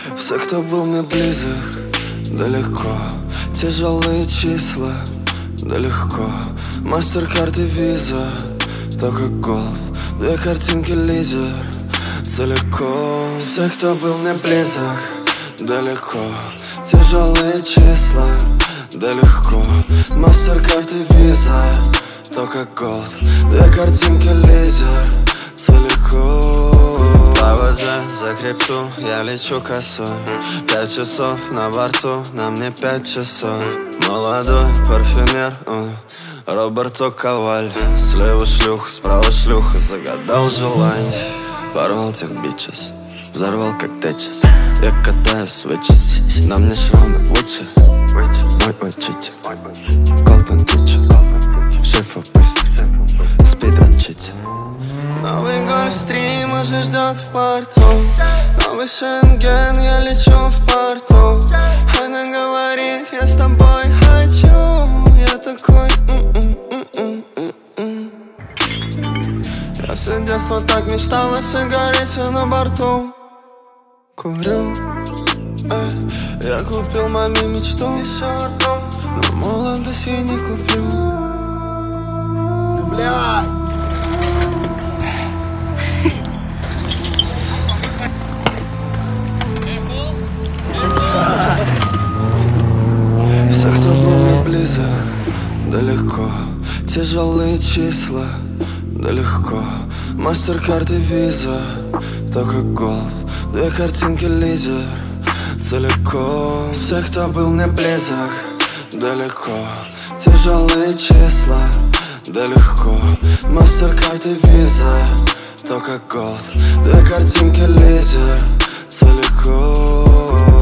Все, кто был мне близок, да легко. Тяжелые числа, да легко. Мастеркард и виза, только голд. Две картинки лидер, целиком. Все, кто был мне близок, да легко. Тяжелые числа, да легко. Мастеркард и виза, только голд. Две картинки лидер, целиком. По воде за крипту я лечу косой. 5 часов на борту, на мне 5 часов. Молодой парфюмер, Роберто Коваль. Слева шлюха, справа шлюха, загадал желание. Порвал тех бичес, взорвал как течес. Я катаю свечес, на мне шрамы Уитчи. Мой учитель, Колтон Тичер. Шефа быстро, спидранчите. Новый гольфстрим уже ждет в порту. Новый Шенген, я лечу в порту. Она говорит, я с тобой хочу. Я такой Я все детство так мечтал о сигарете на борту. Курю, я купил маме мечту, но молодость я не куплю. Блядь! Все, кто был мне близок, да легко. Тяжелые числа, да легко. Мастеркард и виза, только голд. Две картинки лидер, целиком. Все, кто был мне близок, да легко. Тяжелые числа, да легко. Мастеркард и виза, только голд. Две картинки лидер, целиком.